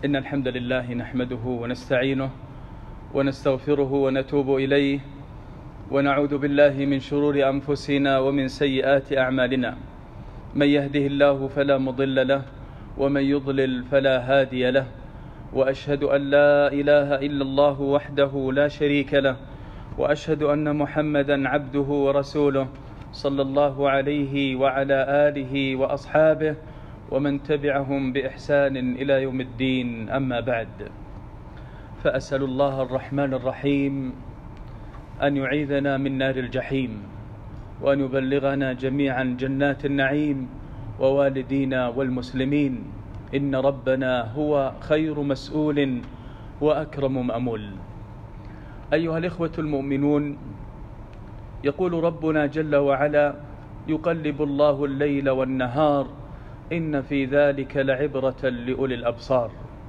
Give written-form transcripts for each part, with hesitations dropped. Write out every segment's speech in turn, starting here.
إن الحمد لله نحمده ونستعينه ونستغفره ونتوب إليه ونعوذ بالله من شرور أنفسنا ومن سيئات أعمالنا. من يهده الله فلا مضل له ومن يضلل فلا هادي له، وأشهد أن لا إله إلا الله وحده لا شريك له، وأشهد أن محمدا عبده ورسوله صلى الله عليه وعلى آله وأصحابه ومن تبعهم بإحسان إلى يوم الدين. أما بعد، فأسأل الله الرحمن الرحيم أن يعيذنا من نار الجحيم، وأن يبلغنا جميعا جنات النعيم ووالدينا والمسلمين، إن ربنا هو خير مسؤول وأكرم مأمول. أيها الإخوة المؤمنون، يقول ربنا جل وعلا: يقلب الله الليل والنهار إن في ذلك لعبرة لأولي الأبصار.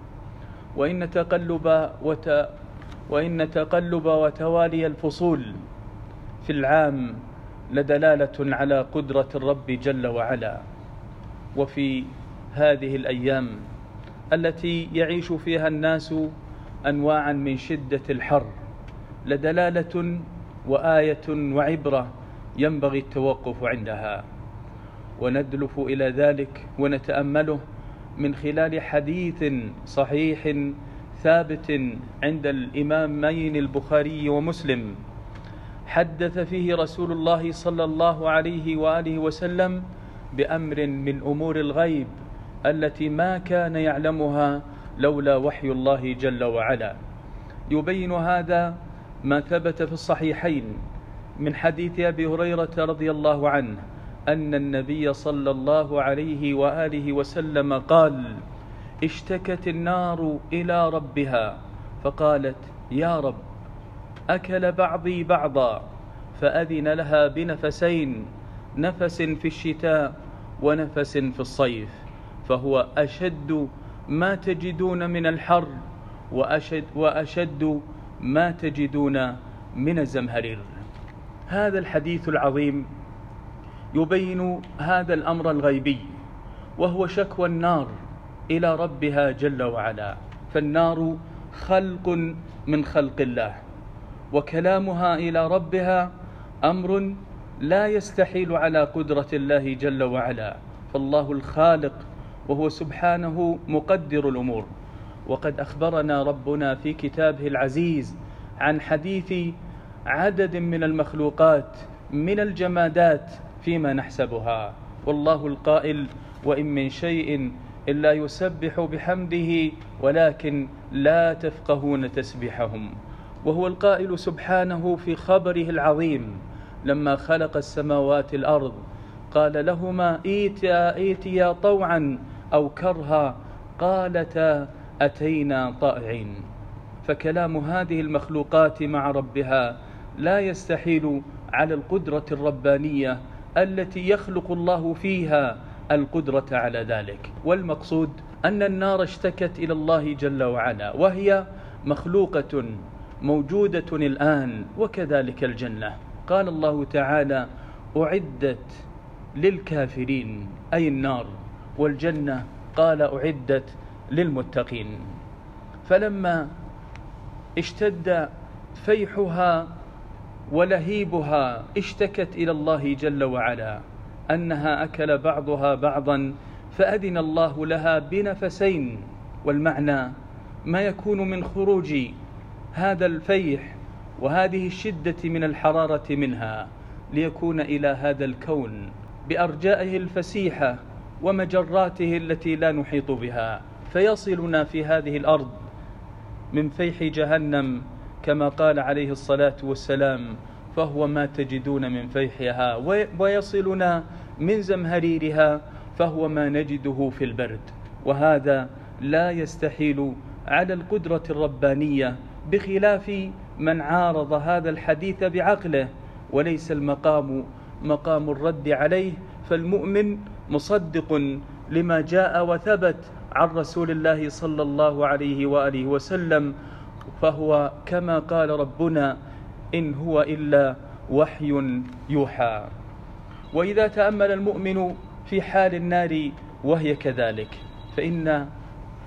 وإن تقلب وتوالي الفصول في العام لدلالة على قدرة الرب جل وعلا. وفي هذه الأيام التي يعيش فيها الناس أنواعا من شدة الحر لدلالة وآية وعبرة ينبغي التوقف عندها، وندلف إلى ذلك ونتأمله من خلال حديث صحيح ثابت عند الإمامين البخاري ومسلم، حدث فيه رسول الله صلى الله عليه وآله وسلم بأمر من أمور الغيب التي ما كان يعلمها لولا وحي الله جل وعلا. يبين هذا ما ثبت في الصحيحين من حديث أبي هريرة رضي الله عنه أن النبي صلى الله عليه وآله وسلم قال: اشتكت النار إلى ربها فقالت: يا رب، أكل بعضي بعضا، فأذن لها بنفسين، نفس في الشتاء ونفس في الصيف، فهو أشد ما تجدون من الحر وأشد ما تجدون من الزمهرير. هذا الحديث العظيم يبين هذا الأمر الغيبي، وهو شكوى النار إلى ربها جل وعلا. فالنار خلق من خلق الله، وكلامها إلى ربها أمر لا يستحيل على قدرة الله جل وعلا، فالله الخالق وهو سبحانه مقدر الأمور. وقد أخبرنا ربنا في كتابه العزيز عن حديث عدد من المخلوقات من الجمادات فيما نحسبها، والله القائل: وإن من شيء إلا يسبح بحمده ولكن لا تفقهون تسبيحهم. وهو القائل سبحانه في خبره العظيم لما خلق السماوات الأرض قال لهما: ائتيا طوعا أو كرها، قالتا أتينا طائعين. فكلام هذه المخلوقات مع ربها لا يستحيل على القدرة الربانية التي يخلق الله فيها القدرة على ذلك. والمقصود أن النار اشتكت إلى الله جل وعلا، وهي مخلوقة موجودة الآن، وكذلك الجنة. قال الله تعالى: أعدت للكافرين، أي النار، والجنة قال: أعدت للمتقين. فلما اشتد فيحها ولهيبها اشتكت إلى الله جل وعلا أنها أكل بعضها بعضا، فأذن الله لها بنفسين. والمعنى ما يكون من خروج هذا الفيح وهذه الشدة من الحرارة منها ليكون إلى هذا الكون بأرجائه الفسيحة ومجراته التي لا نحيط بها، فيصلنا في هذه الأرض من فيح جهنم كما قال عليه الصلاة والسلام: فهو ما تجدون من فيحها، ويصلنا من زمهريرها فهو ما نجده في البرد. وهذا لا يستحيل على القدرة الربانية، بخلاف من عارض هذا الحديث بعقله، وليس المقام مقام الرد عليه. فالمؤمن مصدق لما جاء وثبت عن رسول الله صلى الله عليه وآله وسلم، فهو كما قال ربنا: إن هو إلا وحي يوحى. وإذا تأمل المؤمن في حال النار وهي كذلك، فإن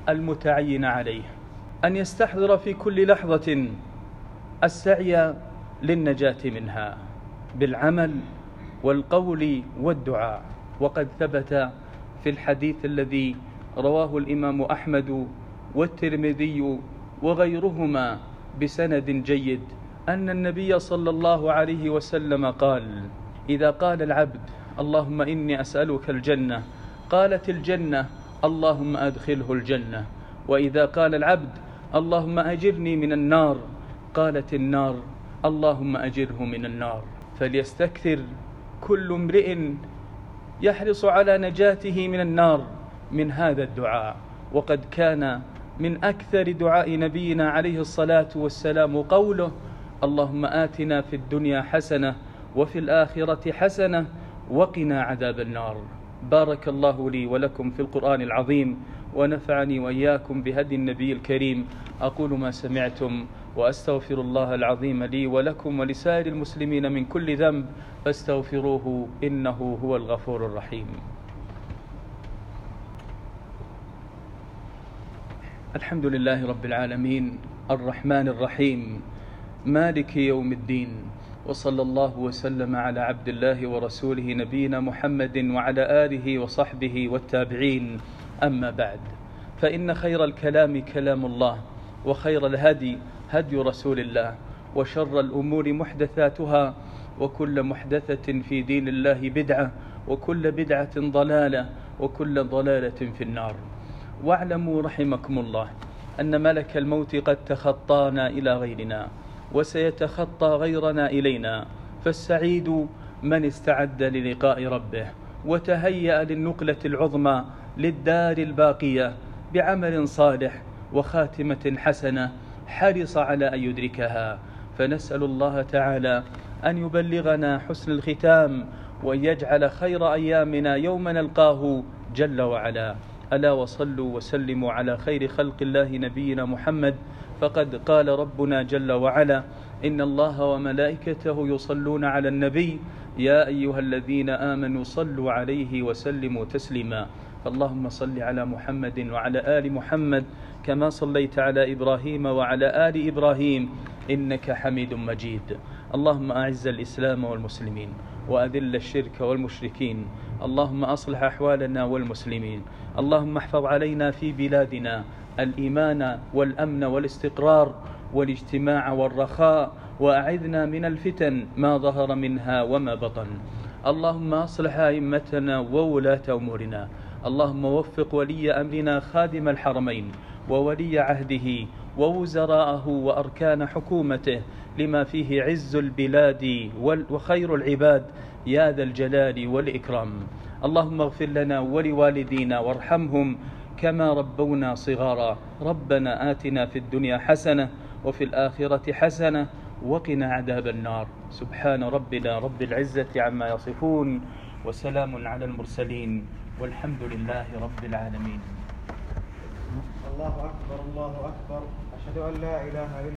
المتعين عليه أن يستحضر في كل لحظة السعي للنجاة منها بالعمل والقول والدعاء. وقد ثبت في الحديث الذي رواه الإمام أحمد والترمذي وغيرهما بسند جيد أن النبي صلى الله عليه وسلم قال: إذا قال العبد اللهم إني أسألك الجنة، قالت الجنة اللهم أدخله الجنة. وإذا قال العبد اللهم أجرني من النار، قالت النار اللهم أجره من النار. فليستكثر كل امرئ يحرص على نجاته من النار من هذا الدعاء. وقد كان من أكثر دعاء نبينا عليه الصلاة والسلام قوله: اللهم آتنا في الدنيا حسنة وفي الآخرة حسنة وقنا عذاب النار. بارك الله لي ولكم في القرآن العظيم، ونفعني وإياكم بهدي النبي الكريم. أقول ما سمعتم وأستغفر الله العظيم لي ولكم ولسائر المسلمين من كل ذنب، فاستغفروه إنه هو الغفور الرحيم. الحمد لله رب العالمين الرحمن الرحيم مالك يوم الدين، وصلى الله وسلم على عبد الله ورسوله نبينا محمد وعلى آله وصحبه والتابعين. أما بعد، فإن خير الكلام كلام الله، وخير الهدي هدي رسول الله، وشر الأمور محدثاتها، وكل محدثة في دين الله بدعة، وكل بدعة ضلالة، وكل ضلالة في النار. واعلموا رحمكم الله أن ملك الموت قد تخطانا إلى غيرنا، وسيتخطى غيرنا إلينا. فالسعيد من استعد للقاء ربه وتهيأ للنقلة العظمى للدار الباقية بعمل صالح وخاتمة حسنة حرص على أن يدركها. فنسأل الله تعالى أن يبلغنا حسن الختام، وأن يجعل خير أيامنا يوم نلقاه جل وعلا. ألا وصلوا وسلموا على خير خلق الله نبينا محمد، فقد قال ربنا جل وعلا: إن الله وملائكته يصلون على النبي يا أيها الذين آمنوا صلوا عليه وسلموا تسليما. فاللهم صل على محمد وعلى آل محمد كما صليت على إبراهيم وعلى آل إبراهيم إنك حميد مجيد. اللهم أعز الإسلام والمسلمين، وأذل الشرك والمشركين. اللهم أصلح أحوالنا والمسلمين. اللهم احفظ علينا في بلادنا الإيمان والأمن والاستقرار والاجتماع والرخاء، وأعذنا من الفتن ما ظهر منها وما بطن. اللهم أصلح أئمتنا وولاة أمورنا. اللهم وفق ولي أمرنا خادم الحرمين وولي عهده ووزراءه وأركان حكومته لما فيه عز البلاد وخير العباد يا ذا الجلال والإكرام. اللهم اغفر لنا ولوالدينا وارحمهم كما ربونا صغارا. ربنا آتنا في الدنيا حسنة وفي الآخرة حسنة وقنا عذاب النار. سبحان ربنا رب العزة عما يصفون، وسلام على المرسلين، والحمد لله رب العالمين. الله أكبر الله أكبر. أشهد أن لا إله إلا